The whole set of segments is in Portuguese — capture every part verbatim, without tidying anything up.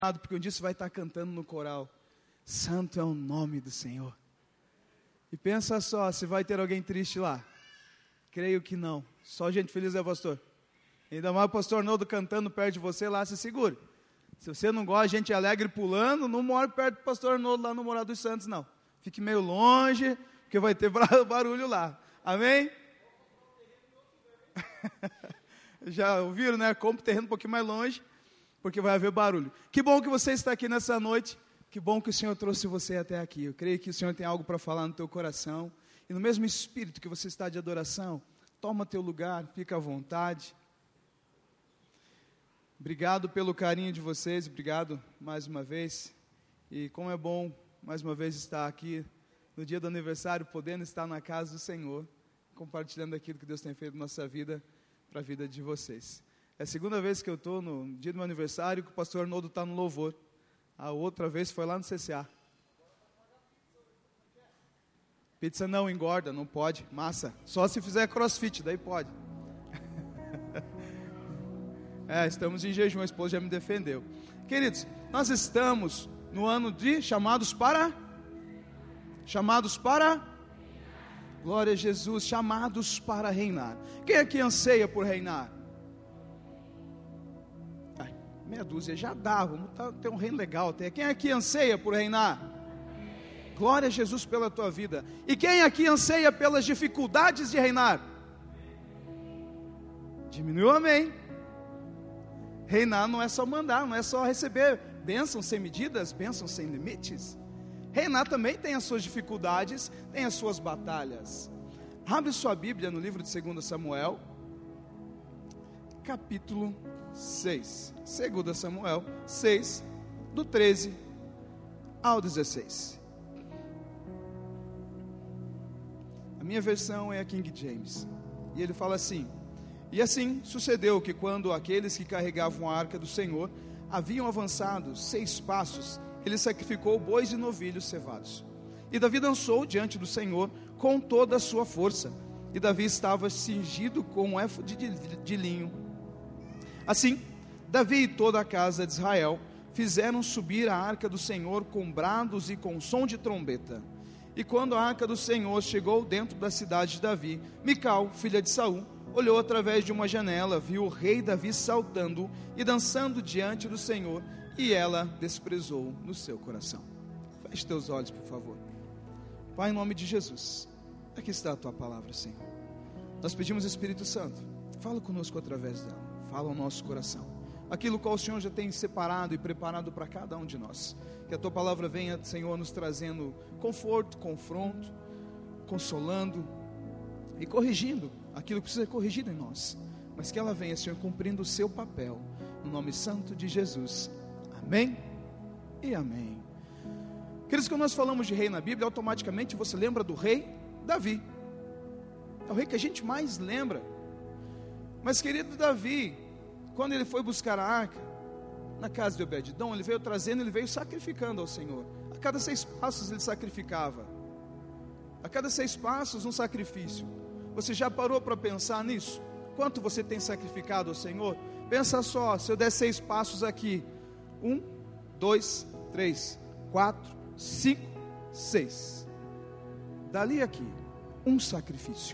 Porque um dia você vai estar cantando no coral, santo é o nome do Senhor. E pensa só, se vai ter alguém triste lá. Creio que não, só gente feliz é pastor. Ainda mais o pastor Arnoldo cantando perto de você lá, se segure. Se você não gosta de gente alegre pulando, não mora perto do pastor Arnoldo lá no Moral dos Santos não. Fique meio longe, porque vai ter barulho lá, amém? Já ouviram, né? Compre terreno um pouquinho mais longe, porque vai haver barulho. Que bom que você está aqui nessa noite, que bom que o Senhor trouxe você até aqui. Eu creio que o Senhor tem algo para falar no teu coração, e no mesmo espírito que você está de adoração, toma teu lugar, fica à vontade. Obrigado pelo carinho de vocês, obrigado mais uma vez, e como é bom mais uma vez estar aqui, no dia do aniversário, podendo estar na casa do Senhor, compartilhando aquilo que Deus tem feito na nossa vida, para a vida de vocês. É a segunda vez que eu estou no dia do meu aniversário, que o pastor Arnoldo está no louvor. A outra vez foi lá no C C A. Pizza não engorda, não pode. Massa, só se fizer crossfit, daí pode. É, estamos em jejum, a esposa já me defendeu. Queridos, nós estamos no ano de chamados para... Chamados para... Glória a Jesus, chamados para reinar. Quem aqui anseia por reinar? Ai, meia dúzia já dá, vamos ter um reino legal. Quem aqui anseia por reinar? Glória a Jesus pela tua vida. E quem aqui anseia pelas dificuldades de reinar? Diminuiu, amém. Reinar não é só mandar, não é só receber bênçãos sem medidas, bênçãos sem limites. Reinar também tem as suas dificuldades, tem as suas batalhas. Abre sua Bíblia no livro de segundo Samuel, capítulo seis. segundo Samuel seis, do treze ao dezesseis. A minha versão é a King James. E ele fala assim: E assim sucedeu que quando aqueles que carregavam a arca do Senhor haviam avançado seis passos, ele sacrificou bois e novilhos cevados. E Davi dançou diante do Senhor com toda a sua força. E Davi estava cingido com um éfode de, de, de linho. Assim, Davi e toda a casa de Israel fizeram subir a arca do Senhor com brados e com som de trombeta. E quando a arca do Senhor chegou dentro da cidade de Davi, Mical, filha de Saul, olhou através de uma janela, viu o rei Davi saltando e dançando diante do Senhor, e ela desprezou no seu coração. Feche teus olhos, por favor. Pai, em nome de Jesus, aqui está a tua palavra, Senhor. Nós pedimos, Espírito Santo, fala conosco através dela, fala ao nosso coração, aquilo qual o Senhor já tem separado e preparado para cada um de nós. Que a tua palavra venha, Senhor, nos trazendo conforto, confronto, consolando e corrigindo aquilo que precisa ser corrigido em nós, mas que ela venha, Senhor, cumprindo o seu papel, no nome santo de Jesus. Amém e amém. Queridos, quando nós falamos de rei na Bíblia, automaticamente você lembra do rei Davi. É o rei que a gente mais lembra. Mas, querido Davi, quando ele foi buscar a arca na casa de Obed-edom, ele veio trazendo, ele veio sacrificando ao Senhor. A cada seis passos ele sacrificava. A cada seis passos um sacrifício. Você já parou para pensar nisso? Quanto você tem sacrificado ao Senhor? Pensa só, se eu der seis passos aqui, um, dois, três, quatro, cinco, seis. Dali aqui, um sacrifício.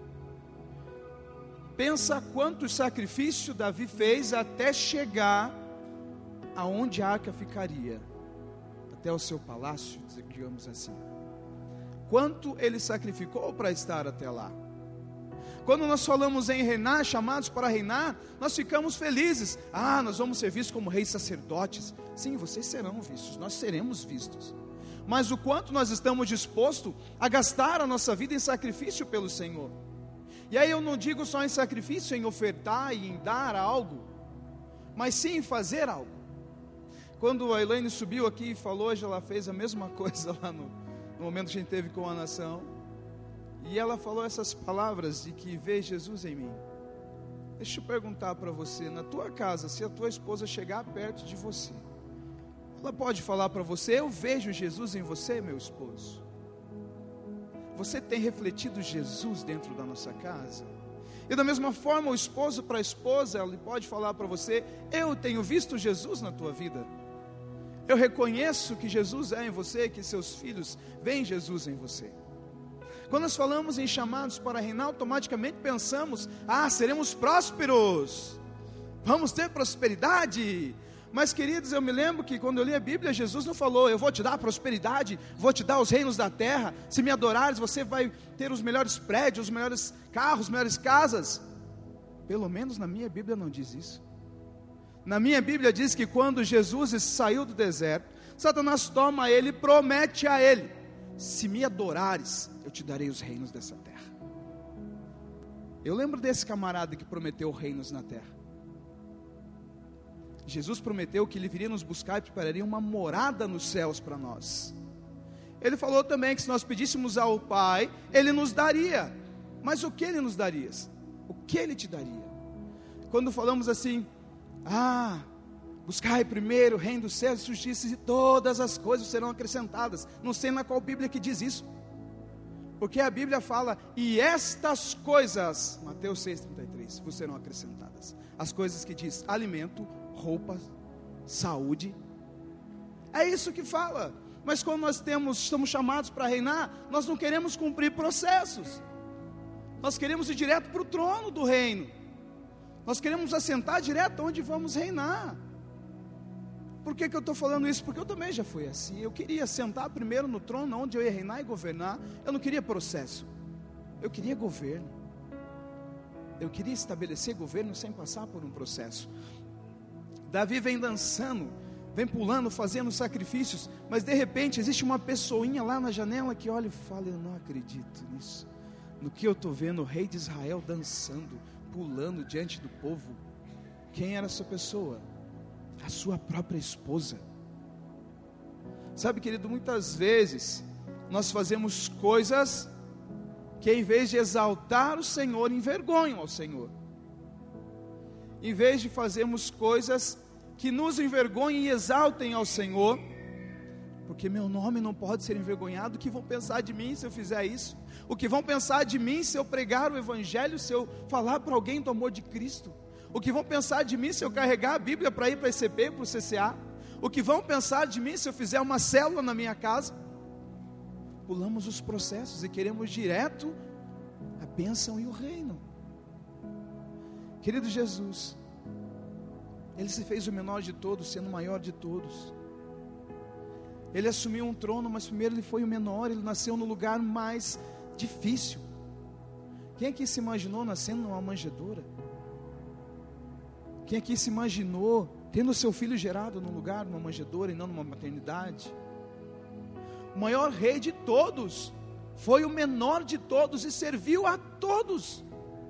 Pensa quantos sacrifícios Davi fez até chegar aonde a arca ficaria, até o seu palácio, digamos assim. Quanto ele sacrificou para estar até lá? Quando nós falamos em reinar, chamados para reinar, nós ficamos felizes. Ah, nós vamos ser vistos como reis sacerdotes. Sim, vocês serão vistos, nós seremos vistos. Mas o quanto nós estamos dispostos a gastar a nossa vida em sacrifício pelo Senhor. E aí eu não digo só em sacrifício, em ofertar e em dar algo, mas sim em fazer algo. Quando a Elaine subiu aqui e falou, hoje ela fez a mesma coisa lá no, no momento que a gente teve com a nação. E ela falou essas palavras de que vê Jesus em mim. Deixa eu perguntar para você, na tua casa, se a tua esposa chegar perto de você, ela pode falar para você: eu vejo Jesus em você, meu esposo. Você tem refletido Jesus dentro da nossa casa? E da mesma forma, o esposo para a esposa, ele pode falar para você: eu tenho visto Jesus na tua vida. Eu reconheço que Jesus é em você, que seus filhos veem Jesus em você. Quando nós falamos em chamados para reinar, automaticamente pensamos: ah, seremos prósperos, vamos ter prosperidade. Mas, queridos, eu me lembro que quando eu li a Bíblia, Jesus não falou: eu vou te dar prosperidade, vou te dar os reinos da terra, se me adorares você vai ter os melhores prédios, os melhores carros, as melhores casas. Pelo menos na minha Bíblia não diz isso. Na minha Bíblia diz que quando Jesus saiu do deserto, Satanás toma ele e promete a ele: se me adorares, eu te darei os reinos dessa terra. Eu lembro desse camarada que prometeu reinos na terra. Jesus prometeu que Ele viria nos buscar e prepararia uma morada nos céus para nós. Ele falou também que se nós pedíssemos ao Pai, Ele nos daria. Mas o que Ele nos daria? O que Ele te daria? Quando falamos assim: ah, buscai primeiro o reino dos céus e justiça, e todas as coisas serão acrescentadas. Não sei na qual Bíblia que diz isso, porque a Bíblia fala: e estas coisas, Mateus seis, trinta e três, vos serão acrescentadas. As coisas que diz alimento, roupas, saúde, é isso que fala. Mas quando nós temos, estamos chamados para reinar, nós não queremos cumprir processos, nós queremos ir direto para o trono do reino, nós queremos assentar direto onde vamos reinar. Por que que eu estou falando isso? Porque eu também já fui assim. Eu queria sentar primeiro no trono onde eu ia reinar e governar. Eu não queria processo, eu queria governo. Eu queria estabelecer governo sem passar por um processo. Davi vem dançando, vem pulando, fazendo sacrifícios, mas de repente existe uma pessoinha lá na janela que olha e fala: eu não acredito nisso. No que eu estou vendo o rei de Israel dançando, pulando diante do povo. Quem era essa pessoa? A sua própria esposa. Sabe, querido, muitas vezes nós fazemos coisas que em vez de exaltar o Senhor, envergonham ao Senhor. Em vez de fazermos coisas que nos envergonhem e exaltem ao Senhor, porque meu nome não pode ser envergonhado. O que vão pensar de mim se eu fizer isso? O que vão pensar de mim se eu pregar o Evangelho, se eu falar para alguém do amor de Cristo? O que vão pensar de mim se eu carregar a Bíblia para ir para a I C P, para o C C A? O que vão pensar de mim se eu fizer uma célula na minha casa? Pulamos os processos e queremos direto a bênção e o reino. Querido Jesus, Ele se fez o menor de todos, sendo o maior de todos. Ele assumiu um trono, mas primeiro Ele foi o menor. Ele nasceu no lugar mais difícil. Quem aqui se imaginou nascendo numa manjedoura? Quem aqui se imaginou tendo seu filho gerado num lugar, numa manjedoura e não numa maternidade? O maior rei de todos foi o menor de todos e serviu a todos.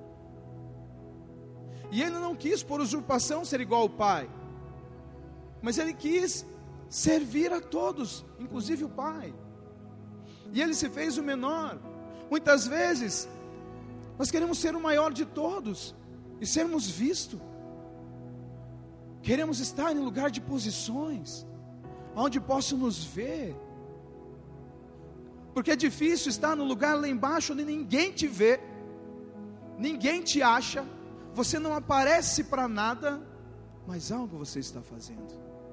E Ele não quis por usurpação ser igual ao Pai, mas Ele quis servir a todos, inclusive o Pai. E Ele se fez o menor. Muitas vezes nós queremos ser o maior de todos e sermos vistos. Queremos estar em lugar de posições onde possam nos ver, porque é difícil estar no lugar lá embaixo onde ninguém te vê, ninguém te acha, você não aparece para nada, mas algo você está fazendo.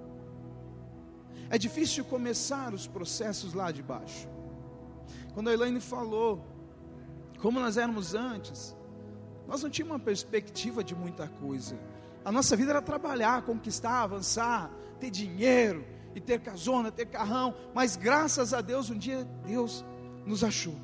É difícil começar os processos lá de baixo. Quando a Elaine falou como nós éramos antes, nós não tínhamos uma perspectiva de muita coisa. A nossa vida era trabalhar, conquistar, avançar, ter dinheiro, e ter casona, ter carrão. Mas graças a Deus, um dia Deus nos achou,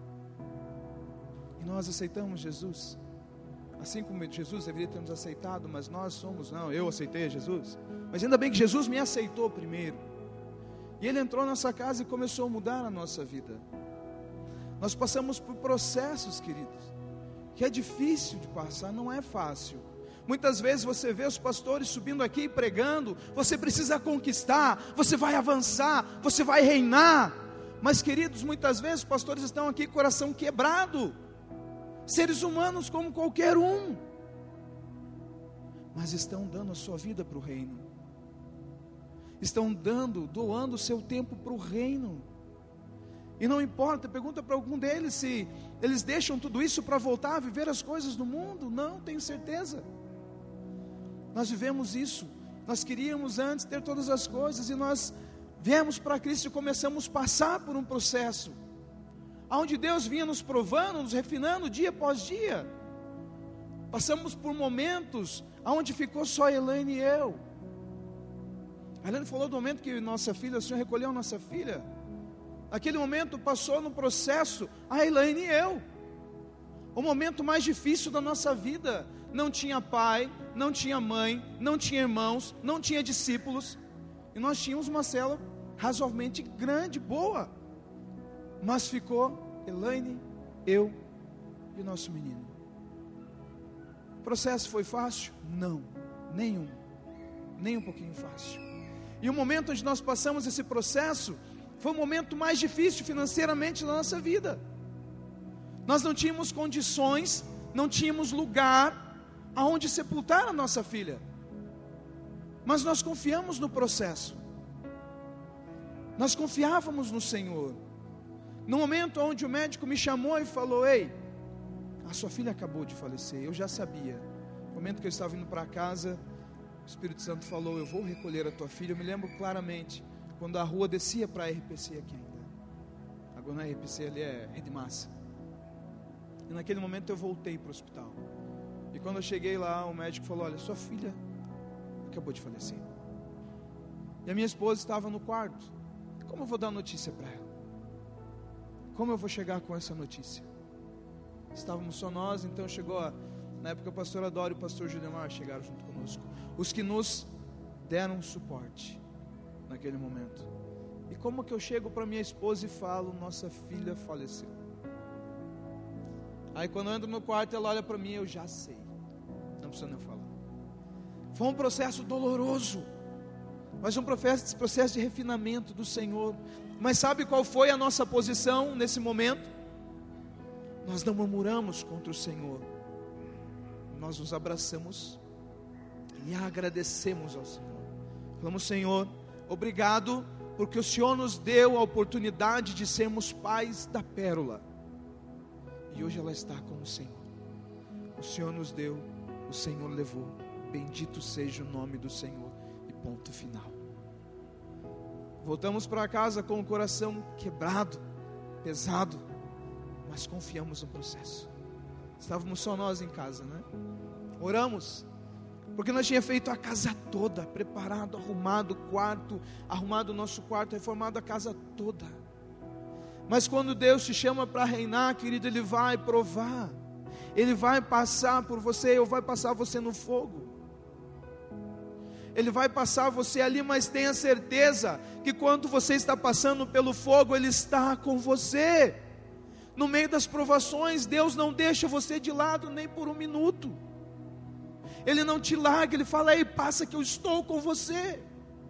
e nós aceitamos Jesus. Assim como Jesus deveria ter nos aceitado, mas nós somos, não, eu aceitei Jesus, mas ainda bem que Jesus me aceitou primeiro, e Ele entrou na nossa casa e começou a mudar a nossa vida. Nós passamos por processos, queridos, que é difícil de passar, não é fácil. Muitas vezes você vê os pastores subindo aqui e pregando, você precisa conquistar, você vai avançar, você vai reinar. Mas, queridos, muitas vezes os pastores estão aqui com o coração quebrado, seres humanos como qualquer um, mas estão dando a sua vida para o reino, estão dando, doando o seu tempo para o reino. E não importa, pergunta para algum deles se eles deixam tudo isso para voltar a viver as coisas do mundo. Não, tenho certeza. Nós vivemos isso Nós queríamos antes ter todas as coisas, e nós viemos para Cristo e começamos a passar por um processo, onde Deus vinha nos provando, nos refinando dia após dia. Passamos por momentos onde ficou só a Elaine e eu. A Elaine falou do momento que nossa filha, o Senhor recolheu nossa filha. Naquele momento passou no processo a Elaine e eu. O momento mais difícil da nossa vida. Não tinha pai, não tinha mãe, não tinha irmãos, não tinha discípulos. E nós tínhamos uma célula razoavelmente grande, boa. Mas ficou Elaine, eu e o nosso menino. O processo foi fácil? Não, nenhum, nem um pouquinho fácil. E o momento onde nós passamos esse processo foi o momento mais difícil financeiramente da nossa vida. Nós não tínhamos condições, não tínhamos lugar aonde sepultar a nossa filha. Mas nós confiamos no processo. Nós confiávamos no Senhor. No momento onde o médico me chamou e falou: ei, a sua filha acabou de falecer. Eu já sabia. No momento que eu estava indo para casa, o Espírito Santo falou: eu vou recolher a tua filha. Eu me lembro claramente, quando a rua descia para a R P C aqui ainda. Agora na R P C ali é Rede Massa. E naquele momento eu voltei para o hospital. E quando eu cheguei lá, o médico falou: olha, sua filha acabou de falecer. E a minha esposa estava no quarto. Como eu vou dar notícia para ela? Como eu vou chegar com essa notícia? Estávamos só nós, então chegou a, na época o pastor Adoro e o pastor Julimar chegaram junto conosco, os que nos deram suporte naquele momento. E como que eu chego para minha esposa e falo: nossa filha faleceu? Aí quando eu entro no quarto, ela olha para mim: eu já sei, não precisa nem falar. Foi um processo doloroso, mas um processo, processo de refinamento do Senhor. Mas sabe qual foi a nossa posição nesse momento? Nós não murmuramos contra o Senhor, nós nos abraçamos e agradecemos ao Senhor. Falamos: Senhor, obrigado, porque o Senhor nos deu a oportunidade de sermos pais da pérola, e hoje ela está com o Senhor. O Senhor nos deu, o Senhor levou, bendito seja o nome do Senhor, e ponto final. Voltamos para casa com o coração quebrado, pesado, mas confiamos no processo. Estávamos só nós em casa, né? Oramos, porque nós tínhamos feito a casa toda, preparado, arrumado o quarto, arrumado o nosso quarto, reformado a casa toda. Mas quando Deus te chama para reinar, querido, Ele vai provar, Ele vai passar por você, ou vai passar você no fogo. Ele vai passar você ali, mas tenha certeza que quando você está passando pelo fogo, Ele está com você. No meio das provações, Deus não deixa você de lado nem por um minuto. Ele não te larga, Ele fala: ei, passa que eu estou com você.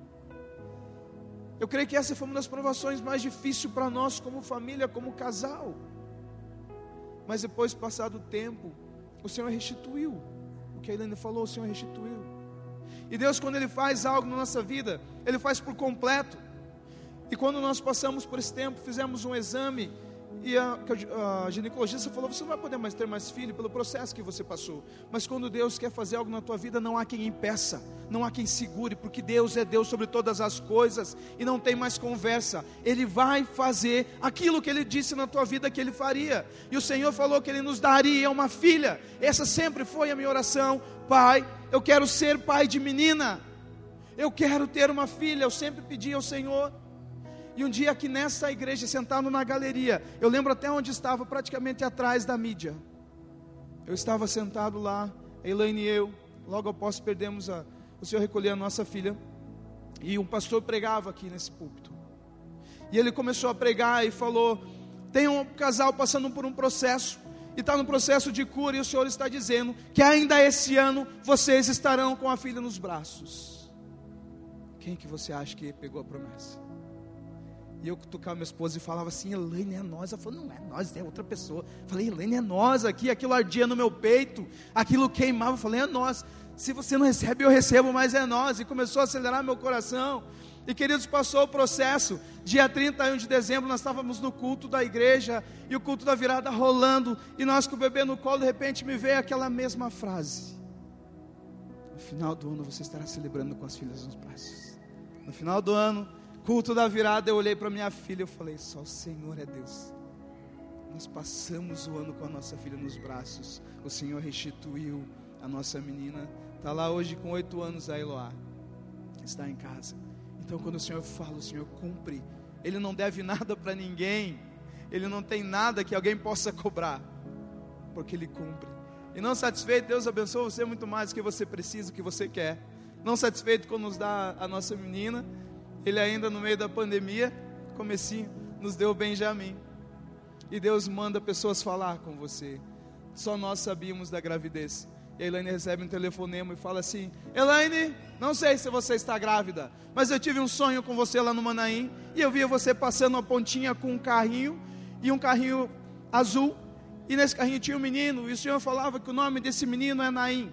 Eu creio que essa foi uma das provações mais difíceis para nós como família, como casal. Mas depois, passado o tempo, o Senhor restituiu. O que a Helena falou, o Senhor restituiu. E Deus, quando Ele faz algo na nossa vida, Ele faz por completo. E quando nós passamos por esse tempo, fizemos um exame, e a, a ginecologista falou: você não vai poder mais ter mais filho pelo processo que você passou. Mas quando Deus quer fazer algo na tua vida, não há quem impeça, não há quem segure, porque Deus é Deus sobre todas as coisas, e não tem mais conversa. Ele vai fazer aquilo que Ele disse na tua vida que Ele faria. E o Senhor falou que Ele nos daria uma filha. Essa sempre foi a minha oração: Pai, eu quero ser pai de menina, eu quero ter uma filha. Eu sempre pedi ao Senhor. E um dia aqui nessa igreja, sentado na galeria, eu lembro até onde estava, praticamente atrás da mídia. Eu estava sentado lá, a Elaine e eu, logo após perdemos a, o Senhor recolher a nossa filha, e um pastor pregava aqui nesse púlpito. E ele começou a pregar e falou: tem um casal passando por um processo, e está no processo de cura, e o Senhor está dizendo que ainda esse ano vocês estarão com a filha nos braços. Quem que você acha que pegou a promessa? E eu cutucava minha esposa e falava assim: Elaine, é nós. Ela falou: não é nós, é outra pessoa. Eu falei: Elaine, é nós aqui. Aquilo ardia no meu peito, aquilo queimava. Eu falei: é nós. Se você não recebe, eu recebo, mas é nós. E começou a acelerar meu coração. E queridos, passou o processo. Dia trinta e um de dezembro, nós estávamos no culto da igreja, e o culto da virada rolando, e nós com o bebê no colo, de repente me veio aquela mesma frase: No final do ano você estará celebrando com as filhas nos braços. No final do ano, culto da virada, eu olhei para minha filha e eu falei, só o Senhor é Deus. Nós passamos o ano com a nossa filha nos braços. O Senhor restituiu a nossa menina. Está lá hoje com oito anos, a Eloá. Está em casa. Então quando o Senhor fala, o Senhor cumpre. Ele não deve nada para ninguém. Ele não tem nada que alguém possa cobrar. Porque Ele cumpre. E não satisfeito, Deus abençoa você muito mais do que você precisa, do que você quer. Não satisfeito com nos dar a nossa menina, Ele ainda no meio da pandemia, comecinho, nos deu o Benjamim. E Deus manda pessoas falar com você. Só nós sabíamos da gravidez. E a Elaine recebe um telefonema e fala assim, Elaine, não sei se você está grávida, mas eu tive um sonho com você lá no Manaim, e eu via você passando uma pontinha com um carrinho, e um carrinho azul, e nesse carrinho tinha um menino, e o Senhor falava que o nome desse menino é Naim.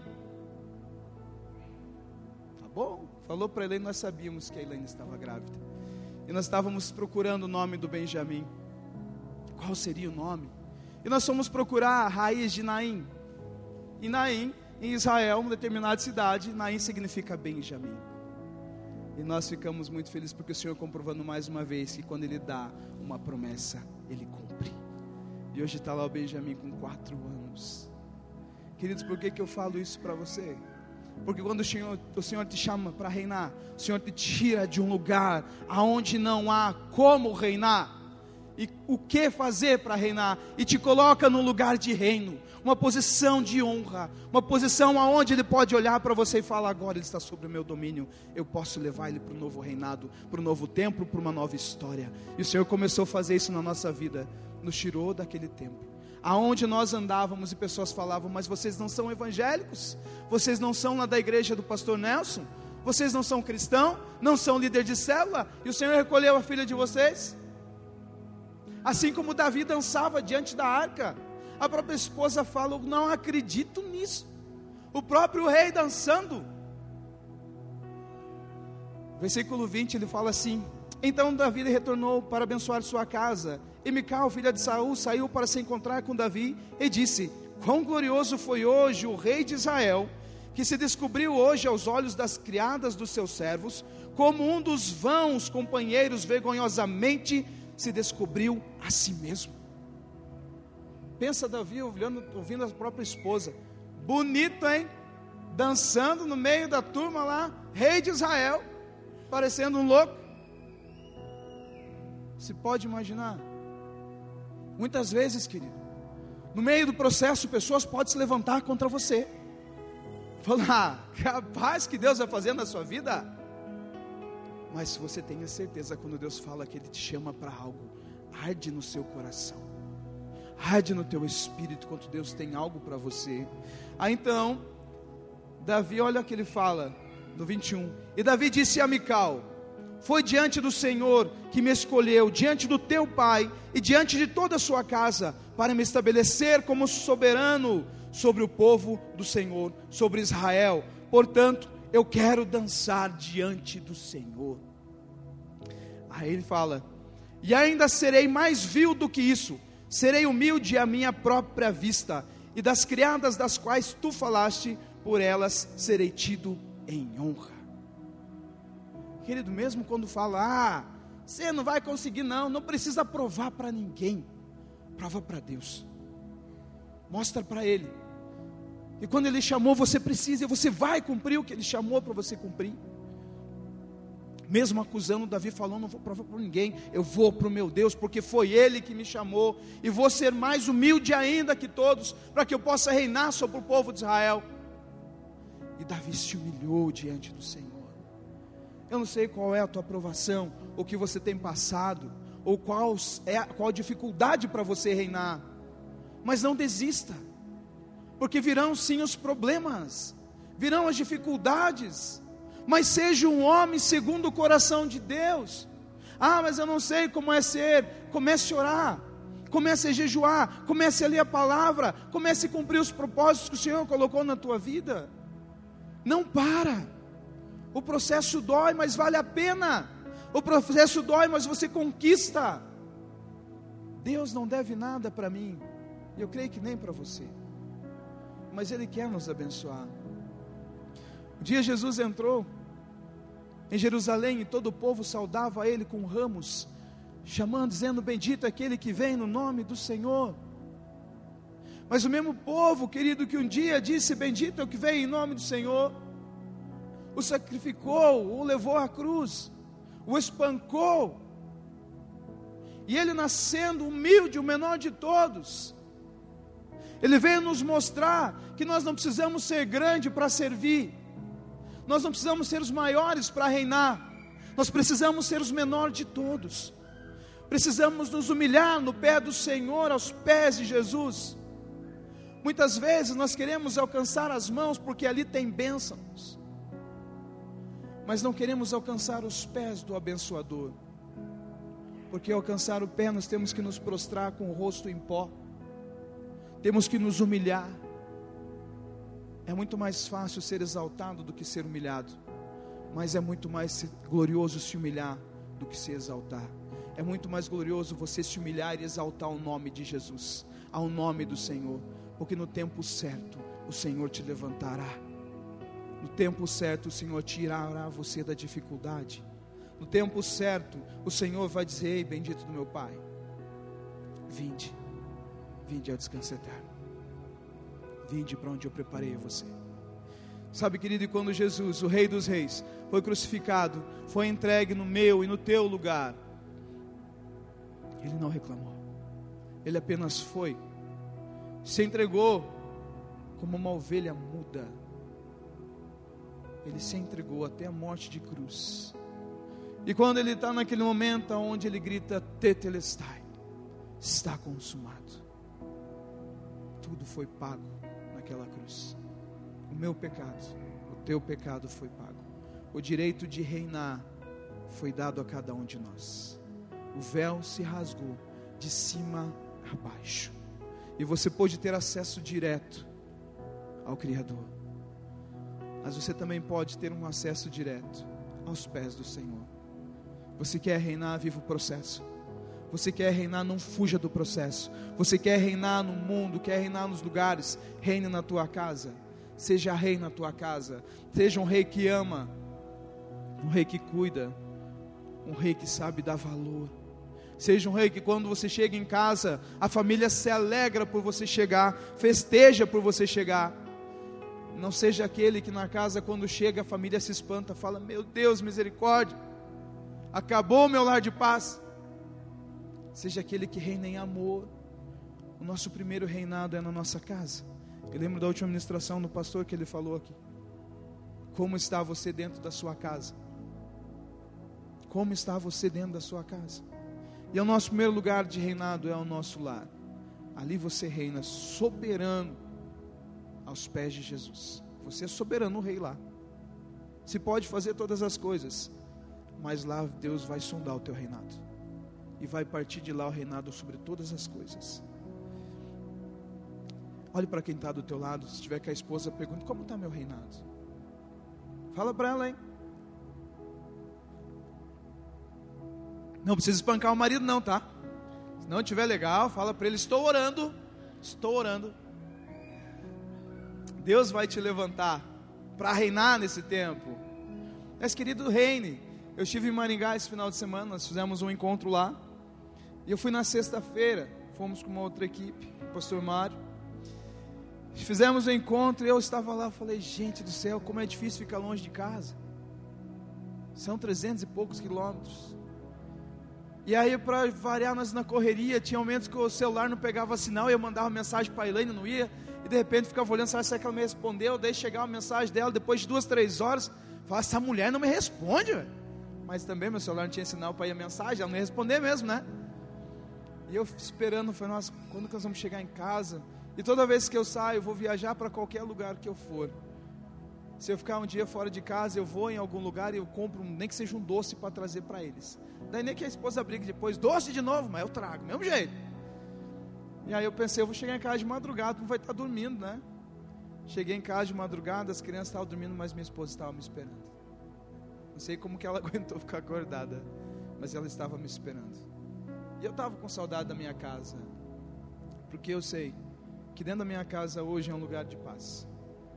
Tá bom, falou para a Elaine, nós sabíamos que a Elaine estava grávida, e nós estávamos procurando o nome do Benjamim. Qual seria o nome? E nós fomos procurar a raiz de Naim. E Naim, em Israel, uma determinada cidade, Naim significa Benjamim. E nós ficamos muito felizes porque o Senhor comprovando mais uma vez que quando Ele dá uma promessa, Ele cumpre. E hoje está lá o Benjamim com quatro anos. Queridos, por que, que eu falo isso para você? Porque quando o Senhor, o Senhor te chama para reinar, o Senhor te tira de um lugar aonde não há como reinar. E o que fazer para reinar, e te coloca num lugar de reino, uma posição de honra, uma posição aonde Ele pode olhar para você e falar, agora Ele está sobre o meu domínio, eu posso levar Ele para o novo reinado, para o novo templo, para uma nova história. E o Senhor começou a fazer isso na nossa vida, nos tirou daquele tempo, aonde nós andávamos e pessoas falavam, mas vocês não são evangélicos, vocês não são lá da igreja do pastor Nelson, vocês não são cristãos, não são líder de célula, e o Senhor recolheu a filha de vocês. Assim como Davi dançava diante da arca, a própria esposa fala, não acredito nisso, o próprio rei dançando. Versículo vinte, ele fala assim, então Davi retornou para abençoar sua casa, e Mical, filha de Saul, saiu para se encontrar com Davi, e disse, quão glorioso foi hoje o rei de Israel, que se descobriu hoje aos olhos das criadas dos seus servos, como um dos vãos companheiros vergonhosamente se descobriu a si mesmo. Pensa Davi ouvindo, ouvindo a própria esposa, bonito, hein? Dançando no meio da turma lá, rei de Israel, parecendo um louco. Se pode imaginar? Muitas vezes, querido, no meio do processo, pessoas podem se levantar contra você, falar, capaz que Deus vai fazer na sua vida. Mas se você tenha certeza, quando Deus fala que Ele te chama para algo, arde no seu coração, arde no teu espírito, quando Deus tem algo para você. Aí então, Davi, olha o que ele fala, no vinte e um, e Davi disse a Mical, foi diante do Senhor que me escolheu, diante do teu pai, e diante de toda a sua casa, para me estabelecer como soberano sobre o povo do Senhor, sobre Israel, portanto, eu quero dançar diante do Senhor. Aí ele fala, e ainda serei mais vil do que isso, serei humilde à minha própria vista, e das criadas das quais tu falaste, por elas serei tido em honra. Querido, mesmo quando fala, ah, você não vai conseguir não, não precisa provar para ninguém, prova para Deus, mostra para Ele, e quando Ele chamou, você precisa, e você vai cumprir o que Ele chamou para você cumprir. Mesmo acusando, Davi falou, não vou provar para ninguém, eu vou para o meu Deus, porque foi Ele que me chamou, e vou ser mais humilde ainda que todos, para que eu possa reinar sobre o povo de Israel. E Davi se humilhou diante do Senhor. Eu não sei qual é a tua provação, o que você tem passado, ou qual é qual a dificuldade para você reinar, mas não desista, porque virão sim os problemas, virão as dificuldades, mas seja um homem segundo o coração de Deus. Ah, mas eu não sei como é ser. Comece a orar, comece a jejuar, comece a ler a palavra, comece a cumprir os propósitos que o Senhor colocou na tua vida. Não para, o processo dói, mas vale a pena, o processo dói, mas você conquista. Deus não deve nada para mim, eu creio que nem para você, mas Ele quer nos abençoar. Um dia Jesus entrou em Jerusalém e todo o povo saudava ele com ramos, chamando, dizendo: bendito é aquele que vem no nome do Senhor. Mas o mesmo povo, querido, que um dia disse: bendito é o que vem em nome do Senhor, o sacrificou, o levou à cruz, o espancou. E ele, nascendo humilde, o menor de todos, ele veio nos mostrar que nós não precisamos ser grande para servir, nós não precisamos ser os maiores para reinar, nós precisamos ser os menores de todos. Precisamos nos humilhar no pé do Senhor, aos pés de Jesus. Muitas vezes nós queremos alcançar as mãos porque ali tem bênçãos, mas não queremos alcançar os pés do abençoador, porque ao alcançar o pé nós temos que nos prostrar com o rosto em pó, temos que nos humilhar. É muito mais fácil ser exaltado do que ser humilhado, mas é muito mais glorioso se humilhar do que se exaltar. É muito mais glorioso você se humilhar e exaltar o nome de Jesus, ao nome do Senhor, porque no tempo certo o Senhor te levantará. No tempo certo o Senhor tirará você da dificuldade. No tempo certo o Senhor vai dizer: ei, bendito do meu Pai, vinde, vinde ao descanso eterno, vinde para onde eu preparei você. Sabe, querido, e quando Jesus, o Rei dos Reis, foi crucificado, foi entregue no meu e no teu lugar, ele não reclamou, ele apenas foi, se entregou como uma ovelha muda. Ele se entregou até a morte de cruz. E quando ele está naquele momento onde ele grita: tetelestai, está consumado, tudo foi pago naquela cruz. O meu pecado, o teu pecado foi pago. O direito de reinar foi dado a cada um de nós. O véu se rasgou de cima a baixo, e você pôde ter acesso direto ao Criador. Mas você também pode ter um acesso direto aos pés do Senhor. Você quer reinar, viva o processo. Você quer reinar, não fuja do processo. Você quer reinar no mundo, quer reinar nos lugares, reine na tua casa. Seja rei na tua casa. Seja um rei que ama, um rei que cuida, um rei que sabe dar valor. Seja um rei que quando você chega em casa, a família se alegra por você chegar, festeja por você chegar. Não seja aquele que na casa, quando chega, a família se espanta, fala: meu Deus, misericórdia, acabou o meu lar de paz. Seja aquele que reina em amor. O nosso primeiro reinado é na nossa casa. Eu lembro da última ministração do pastor que ele falou aqui. Como está você dentro da sua casa? Como está você dentro da sua casa? E o nosso primeiro lugar de reinado é o nosso lar. Ali você reina soberano aos pés de Jesus. Você é soberano, o rei lá. Se pode fazer todas as coisas, mas lá Deus vai sondar o teu reinado, e vai partir de lá o reinado sobre todas as coisas. Olhe para quem está do teu lado. Se tiver com a esposa, pergunte: como está meu reinado? Fala para ela, hein? Não precisa espancar o marido não, tá? Se não estiver legal, fala para ele: estou orando, estou orando. Deus vai te levantar para reinar nesse tempo. Mas querido, reine. Eu estive em Maringá esse final de semana, nós fizemos um encontro lá. E eu fui na sexta-feira, fomos com uma outra equipe, o pastor Mário. Fizemos um encontro e eu estava lá, falei: gente do céu, como é difícil ficar longe de casa. São trezentos e poucos quilômetros. E aí, para variar, nós na correria, tinha momentos que o celular não pegava sinal, e eu mandava mensagem para a Elaine, não ia, e de repente ficava olhando, sabe se ela me respondeu, daí chegava a mensagem dela, depois de duas, três horas, falava: essa mulher não me responde, véio. Mas também meu celular não tinha sinal para ir a mensagem, ela não ia responder mesmo, né? E eu esperando, falei: nossa, quando que nós vamos chegar em casa? E toda vez que eu saio, eu vou viajar para qualquer lugar que eu for. Se eu ficar um dia fora de casa, eu vou em algum lugar e eu compro, nem que seja um doce para trazer para eles. Daí nem que a esposa brigue depois: doce de novo, mas eu trago, mesmo jeito. E aí eu pensei: eu vou chegar em casa de madrugada, não vai estar dormindo, né? Cheguei em casa de madrugada, as crianças estavam dormindo, mas minha esposa estava me esperando. Não sei como que ela aguentou ficar acordada, mas ela estava me esperando. E eu estava com saudade da minha casa, porque eu sei que dentro da minha casa hoje é um lugar de paz,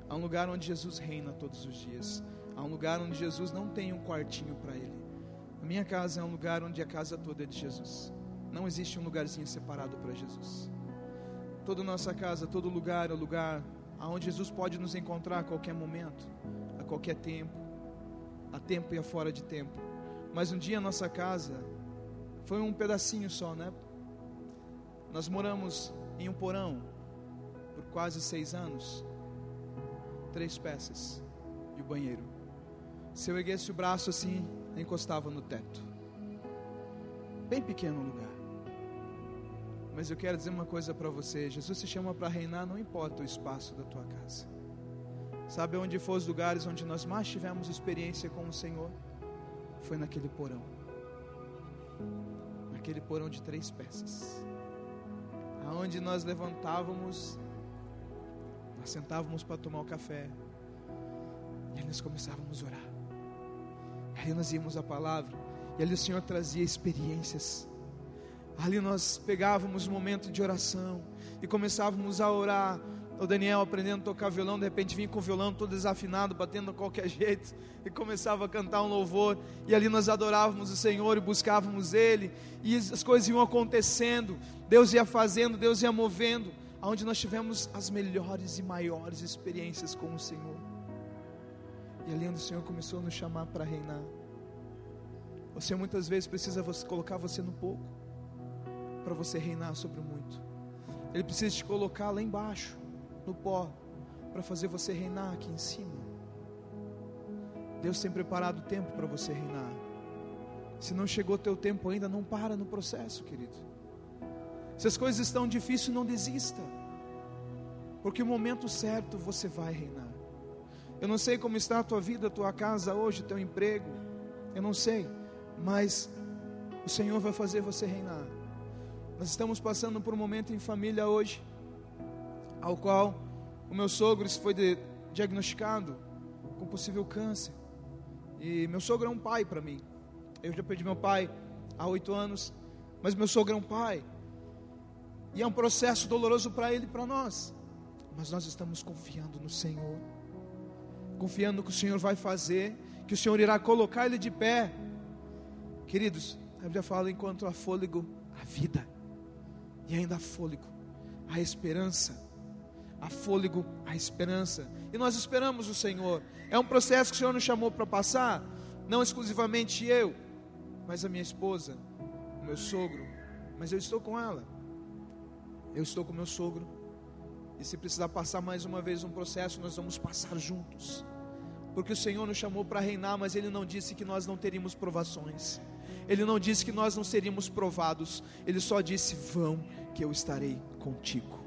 Há um lugar onde Jesus reina todos os dias. Há um lugar onde Jesus não tem um quartinho para Ele. A minha casa é um lugar onde a casa toda é de Jesus. Não existe um lugarzinho separado para Jesus. Toda nossa casa, todo lugar é o lugar onde Jesus pode nos encontrar a qualquer momento, a qualquer tempo, a tempo e a fora de tempo. Mas um dia a nossa casa foi um pedacinho só, né? Nós moramos em um porão por quase seis anos, três peças e o banheiro. Se eu erguesse o braço assim, encostava no teto. Bem pequeno o lugar. Mas eu quero dizer uma coisa para você: Jesus te chama para reinar, não importa o espaço da tua casa. Sabe onde foram os lugares onde nós mais tivemos experiência com o Senhor? Foi naquele porão. Naquele porão de três peças. Aonde nós levantávamos, nós sentávamos para tomar o café, e aí nós começávamos a orar. Aí nós íamos à palavra, e ali o Senhor trazia experiências. Ali nós pegávamos um momento de oração e começávamos a orar. O Daniel aprendendo a tocar violão, de repente vinha com o violão todo desafinado, batendo de qualquer jeito, e começava a cantar um louvor, e ali nós adorávamos o Senhor e buscávamos Ele, e as coisas iam acontecendo, Deus ia fazendo, Deus ia movendo, aonde nós tivemos as melhores e maiores experiências com o Senhor. E ali onde o Senhor começou a nos chamar para reinar. O Senhor muitas vezes precisa colocar você no pouco, para você reinar sobre o muito. Ele precisa te colocar lá embaixo, no pó, para fazer você reinar aqui em cima. Deus tem preparado o tempo para você reinar. Se não chegou o teu tempo ainda, não para no processo, querido. Se as coisas estão difíceis, não desista, porque o momento certo você vai reinar. Eu não sei como está a tua vida, a tua casa hoje, o teu emprego, eu não sei, mas o Senhor vai fazer você reinar. Nós estamos passando por um momento em família hoje, ao qual o meu sogro foi de, diagnosticado com possível câncer. E meu sogro é um pai para mim. Eu já perdi meu pai há oito anos, mas meu sogro é um pai. E é um processo doloroso para ele e para nós. Mas nós estamos confiando no Senhor, confiando que o Senhor vai fazer, que o Senhor irá colocar ele de pé. Queridos, a Bíblia fala: enquanto há fôlego, há vida. E ainda há fôlego, há esperança. Há fôlego, há esperança. E nós esperamos o Senhor. É um processo que o Senhor nos chamou para passar. Não exclusivamente eu, mas a minha esposa, o meu sogro. Mas eu estou com ela. Eu estou com o meu sogro. E se precisar passar mais uma vez um processo, nós vamos passar juntos. Porque o Senhor nos chamou para reinar, mas Ele não disse que nós não teríamos provações. Ele não disse que nós não seríamos provados. Ele só disse: vão, que eu estarei contigo.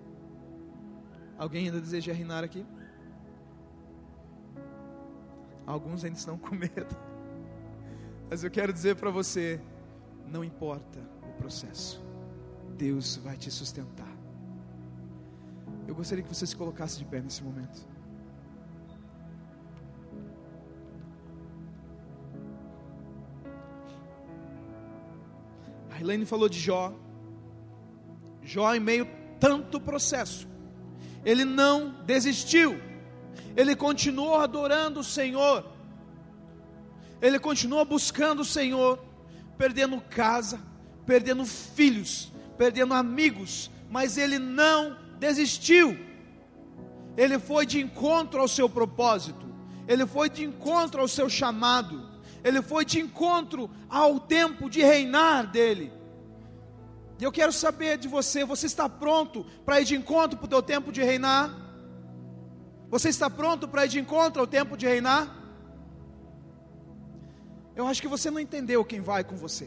Alguém ainda deseja reinar aqui? Alguns ainda estão com medo. Mas eu quero dizer para você: não importa o processo, Deus vai te sustentar. Eu gostaria que você se colocasse de pé nesse momento. A Elaine falou de Jó. Jó, em meio a tanto processo, ele não desistiu. Ele continuou adorando o Senhor. Ele continuou buscando o Senhor, perdendo casa, perdendo filhos, perdendo amigos, mas ele não desistiu. Ele foi de encontro ao seu propósito. Ele foi de encontro ao seu chamado. Ele foi de encontro ao tempo de reinar dele. E eu quero saber de você: você está pronto para ir de encontro para o teu tempo de reinar? Você está pronto para ir de encontro ao tempo de reinar? Eu acho que você não entendeu quem vai com você.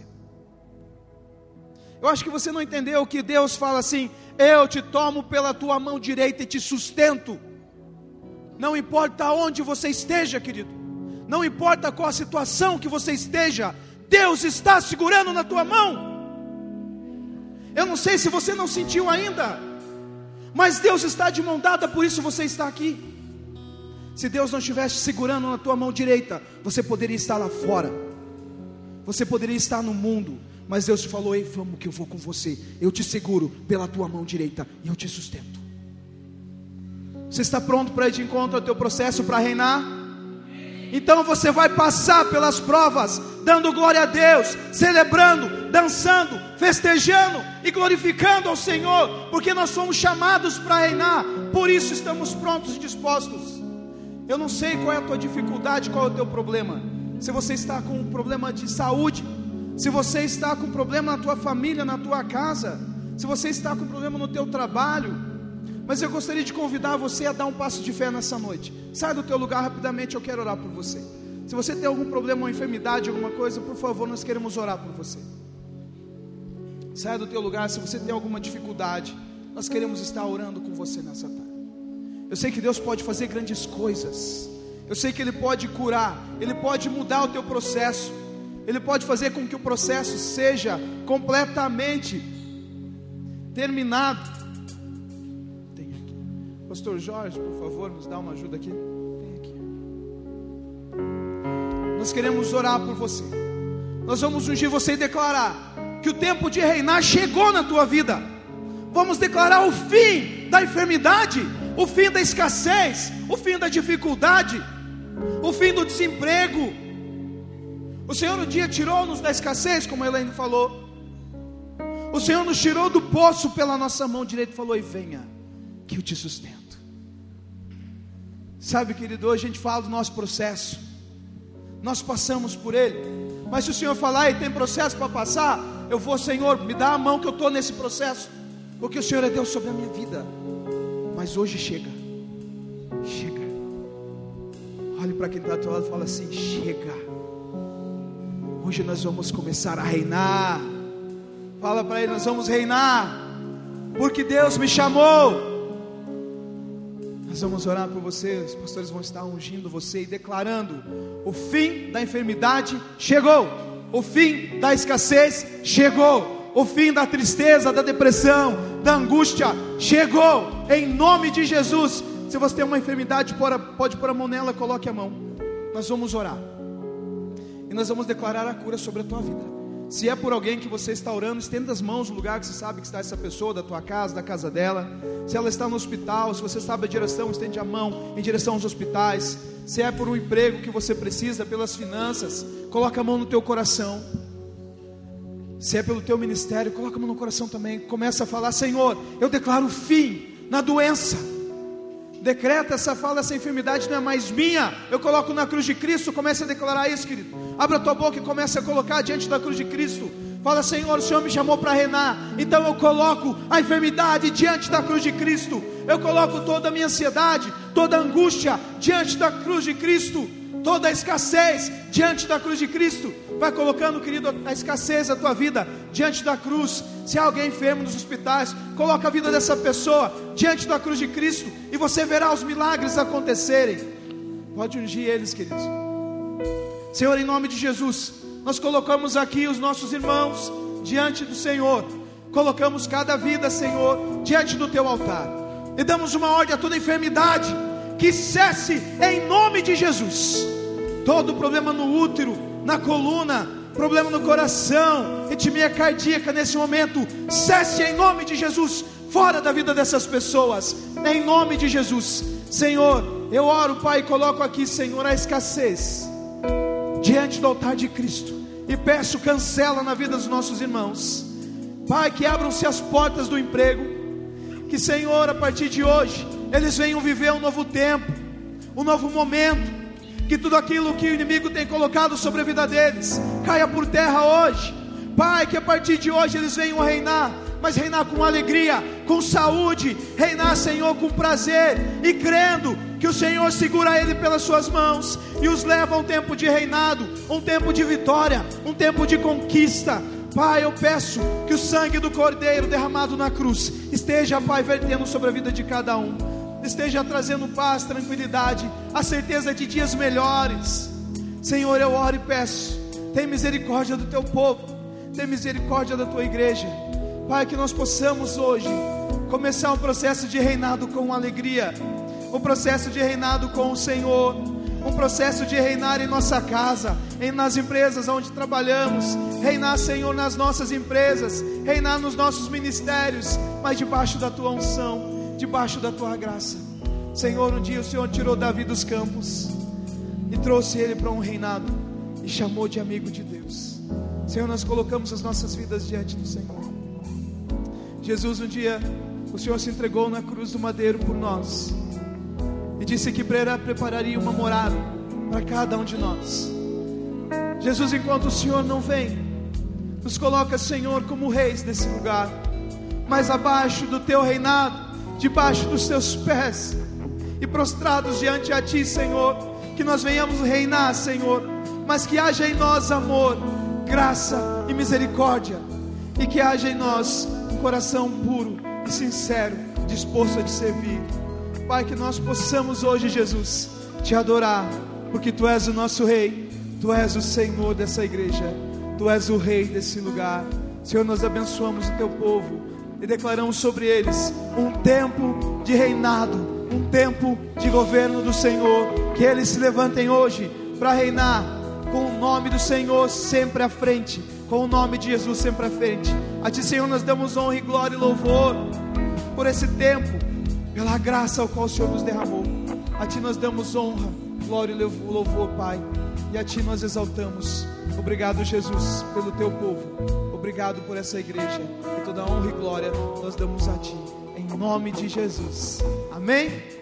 Eu acho que você não entendeu que Deus fala assim: eu te tomo pela tua mão direita e te sustento. Não importa onde você esteja, querido, não importa qual a situação que você esteja, Deus está segurando na tua mão. Eu não sei se você não sentiu ainda, mas Deus está de mão dada, por isso você está aqui. Se Deus não estivesse segurando na tua mão direita, você poderia estar lá fora, você poderia estar no mundo, mas Deus te falou: ei, vamos que eu vou com você, eu te seguro pela tua mão direita e eu te sustento. Você está pronto para ir de encontro ao teu processo para reinar? Então você vai passar pelas provas, dando glória a Deus, celebrando, dançando, festejando e glorificando ao Senhor, porque nós somos chamados para reinar, por isso estamos prontos e dispostos. Eu não sei qual é a tua dificuldade, qual é o teu problema. Se você está com um problema de saúde, se você está com um problema na tua família, na tua casa, se você está com um problema no teu trabalho, mas eu gostaria de convidar você a dar um passo de fé nessa noite. Sai do teu lugar rapidamente, eu quero orar por você. Se você tem algum problema, uma enfermidade, alguma coisa, por favor, nós queremos orar por você. Sai do teu lugar. Se você tem alguma dificuldade, nós queremos estar orando com você nessa tarde. Eu sei que Deus pode fazer grandes coisas. Eu sei que Ele pode curar, Ele pode mudar o teu processo, Ele pode fazer com que o processo seja completamente terminado. Pastor Jorge, por favor, nos dá uma ajuda aqui. Vem aqui. Nós queremos orar por você. Nós vamos ungir você e declarar que o tempo de reinar chegou na tua vida. Vamos declarar o fim da enfermidade, o fim da escassez, o fim da dificuldade, o fim do desemprego. O Senhor um dia tirou-nos da escassez, como a Elaine falou. O Senhor nos tirou do poço pela nossa mão direita e falou: e venha, que eu te sustento. Sabe, querido, hoje a gente fala do nosso processo, nós passamos por ele, mas se o Senhor falar e tem processo para passar, eu vou: Senhor, me dá a mão que eu estou nesse processo, porque o Senhor é Deus sobre a minha vida. Mas hoje chega, chega. Olhe para quem está ao teu lado e fala assim: chega. Hoje nós vamos começar a reinar. Fala para ele: nós vamos reinar, porque Deus me chamou. Nós vamos orar por você. Os pastores vão estar ungindo você e declarando: o fim da enfermidade chegou, o fim da escassez chegou, o fim da tristeza, da depressão, da angústia chegou, em nome de Jesus. Se você tem uma enfermidade, pode pôr a mão nela, coloque a mão. Nós vamos orar e nós vamos declarar a cura sobre a tua vida. Se é por alguém que você está orando, estenda as mãos no lugar que você sabe que está essa pessoa, da tua casa, da casa dela. Se ela está no hospital, se você sabe a direção, estende a mão em direção aos hospitais. Se é por um emprego que você precisa, pelas finanças, coloca a mão no teu coração. Se é pelo teu ministério, coloca a mão no coração também. Começa a falar: Senhor, eu declaro fim na doença. Decreta essa fala: essa enfermidade não é mais minha, eu coloco na cruz de Cristo. Comece a declarar isso, querido. Abra a tua boca e comece a colocar diante da cruz de Cristo. Fala: Senhor, o Senhor me chamou para reinar, então eu coloco a enfermidade diante da cruz de Cristo. Eu coloco toda a minha ansiedade, toda a angústia diante da cruz de Cristo, toda a escassez diante da cruz de Cristo. Vai colocando, querido, a escassez da tua vida diante da cruz. Se há alguém enfermo nos hospitais, coloca a vida dessa pessoa diante da cruz de Cristo, e você verá os milagres acontecerem. Pode ungir eles, queridos. Senhor, em nome de Jesus, nós colocamos aqui os nossos irmãos diante do Senhor. Colocamos cada vida, Senhor, diante do teu altar, e damos uma ordem a toda enfermidade que cesse em nome de Jesus. Todo problema no útero, na coluna, problema no coração, arritmia cardíaca nesse momento, cesse em nome de Jesus, fora da vida dessas pessoas, em nome de Jesus. Senhor, eu oro, Pai, e coloco aqui, Senhor, a escassez diante do altar de Cristo, e peço: cancela na vida dos nossos irmãos, Pai, que abram-se as portas do emprego, que, Senhor, a partir de hoje, eles venham viver um novo tempo, um novo momento, que tudo aquilo que o inimigo tem colocado sobre a vida deles caia por terra hoje, Pai, que a partir de hoje eles venham reinar, mas reinar com alegria, com saúde, reinar, Senhor, com prazer, e crendo que o Senhor segura ele pelas suas mãos e os leva a um tempo de reinado, um tempo de vitória, um tempo de conquista. Pai, eu peço que o sangue do Cordeiro derramado na cruz esteja, Pai, vertendo sobre a vida de cada um, esteja trazendo paz, tranquilidade, a certeza de dias melhores. Senhor, eu oro e peço: tem misericórdia do teu povo, tem misericórdia da tua igreja, Pai, que nós possamos hoje começar um processo de reinado com alegria, um processo de reinado com o Senhor, um processo de reinar em nossa casa, em, nas empresas onde trabalhamos, reinar, Senhor, nas nossas empresas, reinar nos nossos ministérios, mas debaixo da tua unção, debaixo da tua graça. Senhor, um dia o Senhor tirou Davi dos campos e trouxe ele para um reinado e chamou de amigo de Deus. Senhor, nós colocamos as nossas vidas diante do Senhor. Jesus, um dia o Senhor se entregou na cruz do madeiro por nós e disse que prepararia uma morada para cada um de nós. Jesus, enquanto o Senhor não vem, nos coloca, Senhor, como reis desse lugar, mas abaixo do teu reinado, debaixo dos teus pés, e prostrados diante a ti, Senhor, que nós venhamos reinar, Senhor, mas que haja em nós amor, graça e misericórdia, e que haja em nós um coração puro e sincero, disposto a te servir. Pai, que nós possamos hoje, Jesus, te adorar, porque tu és o nosso rei, tu és o Senhor dessa igreja, tu és o rei desse lugar. Senhor, nós abençoamos o teu povo e declaramos sobre eles um tempo de reinado, um tempo de governo do Senhor. Que eles se levantem hoje para reinar com o nome do Senhor sempre à frente, com o nome de Jesus sempre à frente. A ti, Senhor, nós damos honra e glória e louvor por esse tempo, pela graça ao qual o Senhor nos derramou. A ti nós damos honra, glória e louvor, Pai, e a ti nós exaltamos. Obrigado, Jesus, pelo teu povo. Obrigado por essa igreja, e toda honra e glória nós damos a ti, em nome de Jesus. Amém?